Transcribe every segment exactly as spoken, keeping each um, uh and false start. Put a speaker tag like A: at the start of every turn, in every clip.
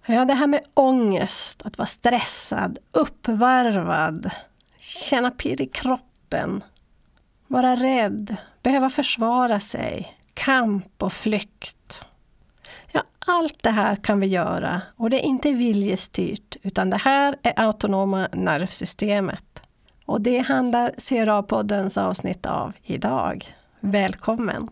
A: Ja, det här med ångest, att vara stressad, uppvarvad, känna pirr i kroppen, vara rädd, behöva försvara sig, kamp och flykt. Ja, allt det här kan vi göra och det är inte viljestyrt utan det här är autonoma nervsystemet. Och det handlar C R A-poddens avsnitt av idag. Välkommen!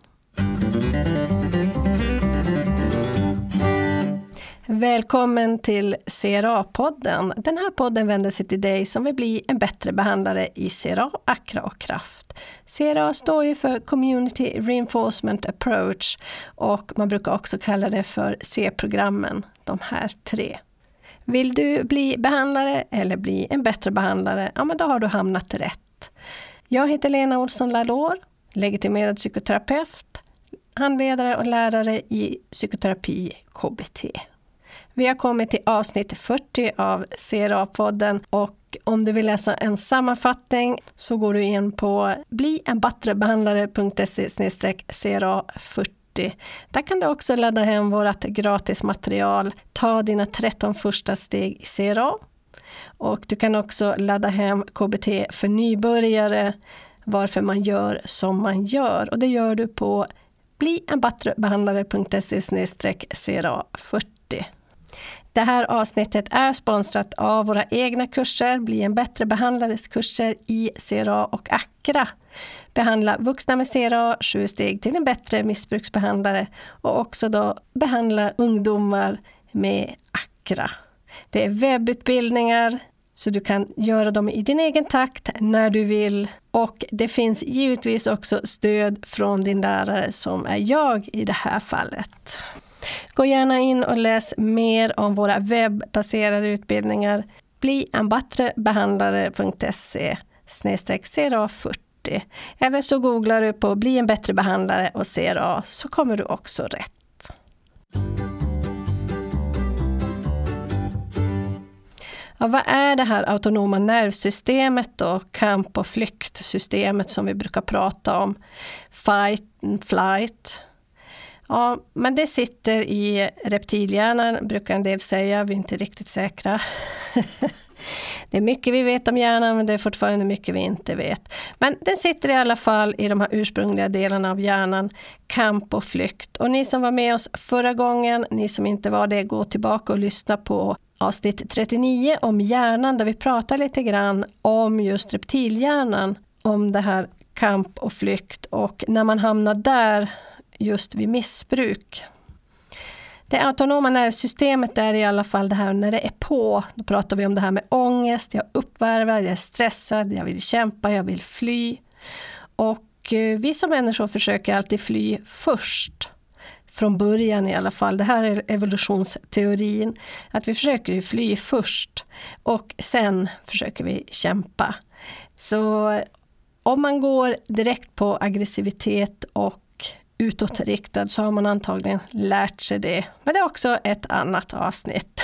A: Välkommen till C R A-podden. Den här podden vänder sig till dig som vill bli en bättre behandlare i C R A, ACRA och kraft. C R A står ju för Community Reinforcement Approach och man brukar också kalla det för C-programmen, de här tre. Vill du bli behandlare eller bli en bättre behandlare, ja men då har du hamnat rätt. Jag heter Lena Olsson Lalor, legitimerad psykoterapeut, handledare och lärare i psykoterapi K B T. Vi har kommit till avsnitt fyrtio av C R A-podden och om du vill läsa en sammanfattning så går du in på bli en bättre behandlare punkt se slash C R A fyrtio. Där kan du också ladda hem vårt gratis material, ta dina tretton första steg i C R A. Och du kan också ladda hem K B T för nybörjare, varför man gör som man gör. Och det gör du på bli en bättre behandlare punkt se slash C R A fyrtio. Det här avsnittet är sponsrat av våra egna kurser, bli en bättre behandlares kurser i C R A och ACRA. Behandla vuxna med C R A, sju steg till en bättre missbruksbehandlare och också då behandla ungdomar med ACRA. Det är webbutbildningar så du kan göra dem i din egen takt när du vill och det finns givetvis också stöd från din lärare som är jag i det här fallet. Gå gärna in och läs mer om våra webbaserade utbildningar. Bli en bättre behandlare punkt se slash C R A fyrtio. Eller så googlar du på bli en bättre behandlare och C R A så kommer du också rätt. Ja, vad är det här autonoma nervsystemet då? Kamp- och flyktsystemet som vi brukar prata om. Fight and flight. Ja, men det sitter i reptilhjärnan, brukar en del säga, vi är inte riktigt säkra. Det är mycket vi vet om hjärnan, men det är fortfarande mycket vi inte vet. Men den sitter i alla fall i de här ursprungliga delarna av hjärnan, kamp och flykt. Och ni som var med oss förra gången, ni som inte var det, gå tillbaka och lyssna på avsnitt trettionio om hjärnan, där vi pratar lite grann om just reptilhjärnan, om det här kamp och flykt och när man hamnar där just vid missbruk. Det autonoma nervsystemet är i alla fall det här när det är på. Då pratar vi om det här med ångest, jag är uppvärvad, jag är stressad, jag vill kämpa, jag vill fly. Och eh, vi som människor försöker alltid fly först. Från början i alla fall. Det här är evolutionsteorin. Att vi försöker fly först och sen försöker vi kämpa. Så om man går direkt på aggressivitet och utåtriktad så har man antagligen lärt sig det. Men det är också ett annat avsnitt.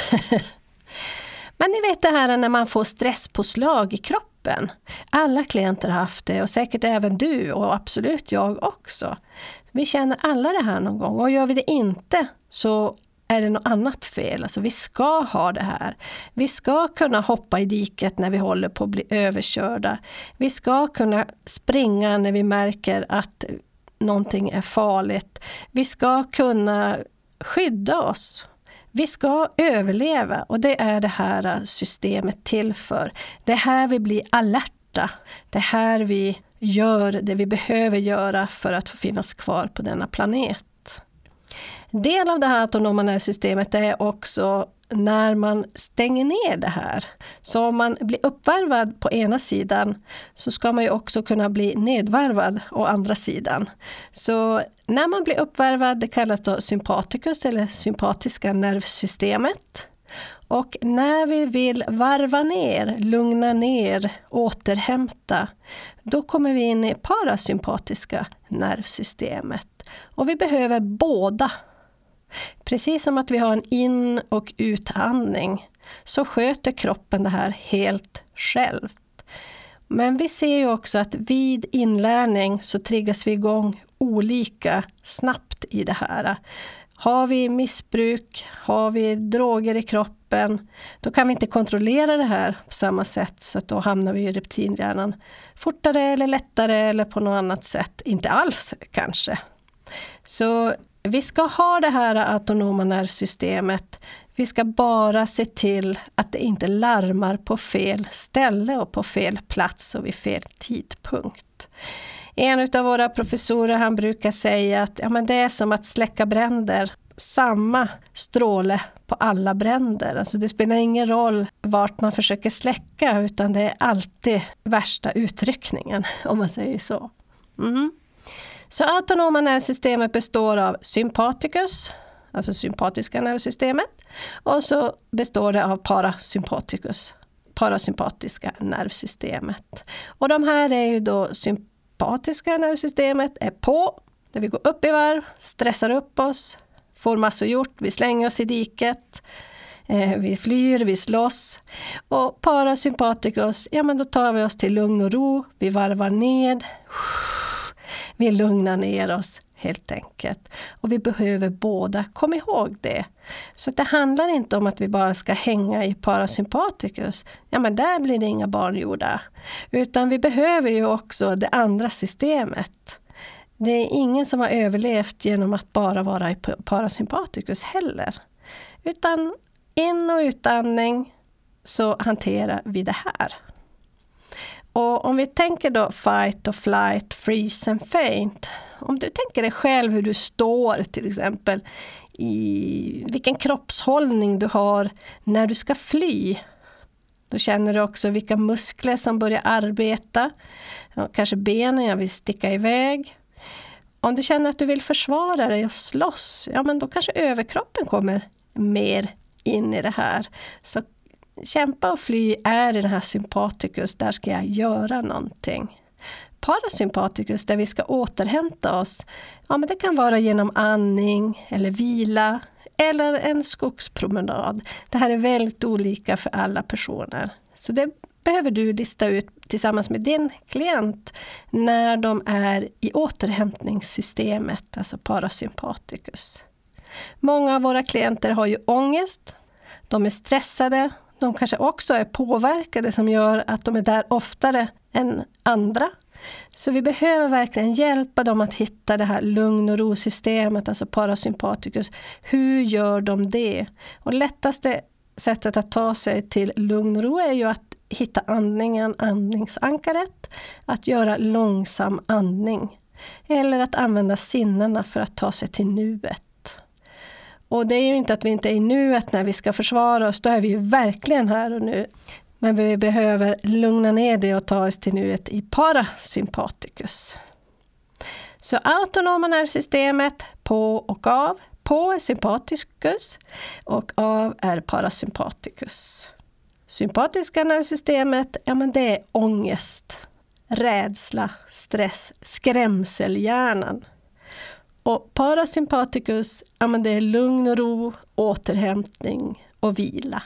A: Men ni vet det här när man får stresspåslag i kroppen. Alla klienter har haft det och säkert även du och absolut jag också. Vi känner alla det här någon gång och gör vi det inte så är det något annat fel. Alltså vi ska ha det här. Vi ska kunna hoppa i diket när vi håller på att bli överkörda. Vi ska kunna springa när vi märker att någonting är farligt. Vi ska kunna skydda oss. Vi ska överleva och det är det här systemet till för. Det är här vi blir alerta. Det är här vi gör det vi behöver göra för att få finnas kvar på denna planet. Del av det här autonoma nervsystemet är också när man stänger ner det här. Så om man blir uppvärvad på ena sidan så ska man ju också kunna bli nedvärvad å andra sidan. Så när man blir uppvärvad, det kallas då sympaticus eller sympatiska nervsystemet. Och när vi vill varva ner, lugna ner, återhämta, då kommer vi in i parasympatiska nervsystemet. Och vi behöver båda. Precis som att vi har en in- och utandning så sköter kroppen det här helt själv. Men vi ser ju också att vid inlärning så triggas vi igång olika snabbt i det här. Har vi missbruk, har vi droger i kroppen, då kan vi inte kontrollera det här på samma sätt, så att då hamnar vi i reptilhjärnan fortare eller lättare eller på något annat sätt. Inte alls kanske. Så vi ska ha det här autonoma nervsystemet. Vi ska bara se till att det inte larmar på fel ställe och på fel plats och vid fel tidpunkt. En av våra professorer, han brukar säga att ja, men det är som att släcka bränder. Samma stråle på alla bränder. Alltså det spelar ingen roll vart man försöker släcka, utan det är alltid värsta utryckningen, om man säger så. Mm. Så autonoma nervsystemet består av sympaticus, alltså sympatiska nervsystemet, och så består det av parasympaticus, parasympatiska nervsystemet. Och de här är ju då sympatiska nervsystemet är på, där vi går upp i varv, stressar upp oss, får massor gjort, vi slänger oss i diket, eh, vi flyr, vi slåss. Och parasympaticus, ja men då tar vi oss till lugn och ro, vi varvar ned, vi lugnar ner oss helt enkelt. Och vi behöver båda, kom ihåg det. Så det handlar inte om att vi bara ska hänga i parasympaticus. Ja men där blir det inga barn gjorda. Utan vi behöver ju också det andra systemet. Det är ingen som har överlevt genom att bara vara i parasympaticus heller. Utan in- och utandning så hanterar vi det här. Och om vi tänker då fight och flight, freeze and faint. Om du tänker dig själv hur du står till exempel, i vilken kroppshållning du har när du ska fly. Då känner du också vilka muskler som börjar arbeta. Ja, kanske benen, jag vill sticka iväg. Om du känner att du vill försvara dig och slåss, ja men då kanske överkroppen kommer mer in i det här. Så kämpa och fly är i den här sympaticus, där ska jag göra någonting. Parasympaticus, där vi ska återhämta oss, ja men det kan vara genom andning eller vila eller en skogspromenad. Det här är väldigt olika för alla personer. Så det behöver du lista ut tillsammans med din klient när de är i återhämtningssystemet, alltså parasympaticus. Många av våra klienter har ju ångest, de är stressade, de kanske också är påverkade som gör att de är där oftare än andra. Så vi behöver verkligen hjälpa dem att hitta det här lugn- och ro-systemet, alltså parasympaticus. Hur gör de det? Och lättaste sättet att ta sig till lugn och ro är ju att hitta andningen, andningsankaret, att göra långsam andning eller att använda sinnena för att ta sig till nuet. Och det är ju inte att vi inte är i nuet när vi ska försvara oss, då är vi ju verkligen här och nu. Men vi behöver lugna ner det och ta oss till nuet i parasympaticus. Så autonoma nervsystemet, på och av. På är sympaticus och av är parasympaticus. Sympatiska nervsystemet, ja men det är ångest, rädsla, stress, skrämselhjärnan. Och parasympaticus, ja men det är lugn och ro, återhämtning och vila.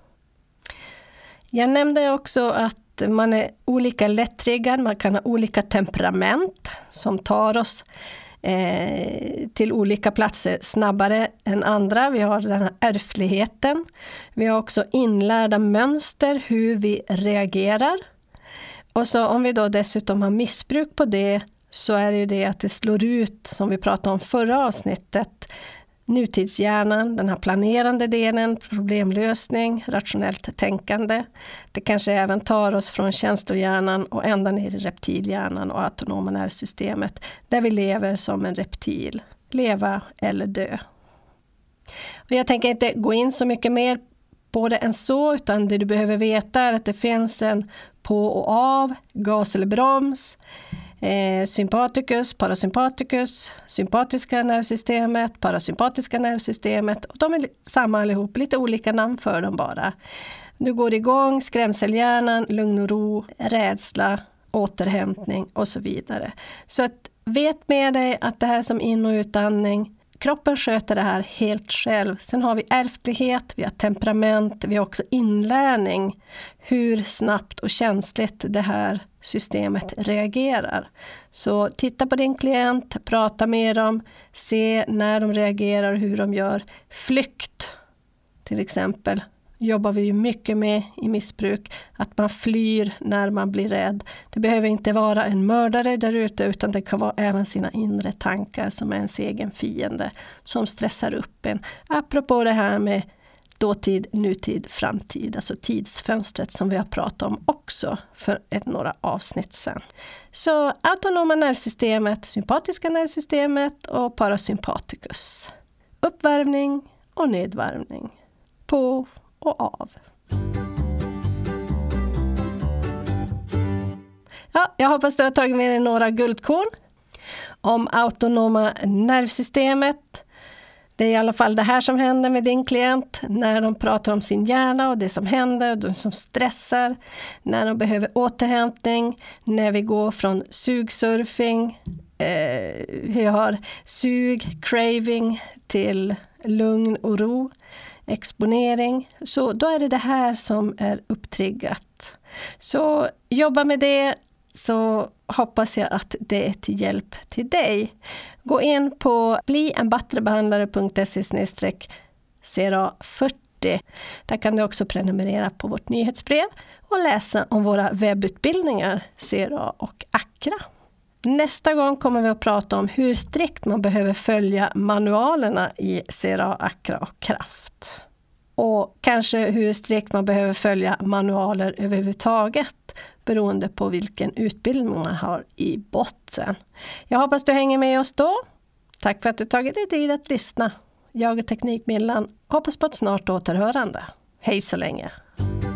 A: Jag nämnde också att man är olika lättriggad, man kan ha olika temperament som tar oss eh, till olika platser snabbare än andra. Vi har den här ärftligheten. Vi har också inlärda mönster hur vi reagerar. Och så om vi då dessutom har missbruk på det, så är det ju det att det slår ut, som vi pratade om förra avsnittet, nutidshjärnan, den här planerande delen, problemlösning, rationellt tänkande. Det kanske även tar oss från känslohjärnan och ända ner i reptilhjärnan och autonoma nervsystemet, där vi lever som en reptil, leva eller dö. Och jag tänker inte gå in så mycket mer på det än så, utan det du behöver veta är att det finns en på och av, gas eller broms, Eh, sympaticus, parasympaticus, sympatiska nervsystemet, parasympatiska nervsystemet, och de är samma allihop, lite olika namn för dem bara. Nu går igång skrämselhjärnan, lugn och ro, rädsla, återhämtning och så vidare. Så att vet med dig att det här som in- och utandning, kroppen sköter det här helt själv. Sen har vi ärftlighet, vi har temperament, vi har också inlärning. Hur snabbt och känsligt det här systemet reagerar. Så titta på din klient, prata med dem, se när de reagerar och hur de gör. Flykt till exempel jobbar vi ju mycket med i missbruk, att man flyr när man blir rädd. Det behöver inte vara en mördare där ute, utan det kan vara även sina inre tankar som är ens egen fiende som stressar upp en. Apropå det här med dåtid, nutid, framtid, alltså tidsfönstret som vi har pratat om också för ett några avsnitt sedan. Så autonoma nervsystemet, sympatiska nervsystemet och parasympaticus. Uppvärmning och nedvärmning. På och av. Ja, jag hoppas du har tagit med dig några guldkorn om autonoma nervsystemet. Det är i alla fall det här som händer med din klient när de pratar om sin hjärna och det som händer, de som stressar, när de behöver återhämtning, när vi går från sugsurfing, eh, vi har sug, craving till lugn och ro, exponering. Så då är det det här som är upptriggat. Så jobba med det, så hoppas jag att det är till hjälp till dig. Gå in på bli en bättre behandlare punkt se snedstreck C R A fyrtio. Där kan du också prenumerera på vårt nyhetsbrev och läsa om våra webbutbildningar C R A och Accra. Nästa gång kommer vi att prata om hur strikt man behöver följa manualerna i C R A, Accra och Kraft. Och kanske hur strikt man behöver följa manualer överhuvudtaget beroende på vilken utbildning man har i botten. Jag hoppas du hänger med oss då. Tack för att du tagit dig tid att lyssna. Jag är Teknikmillan. Hoppas på ett snart återhörande. Hej så länge!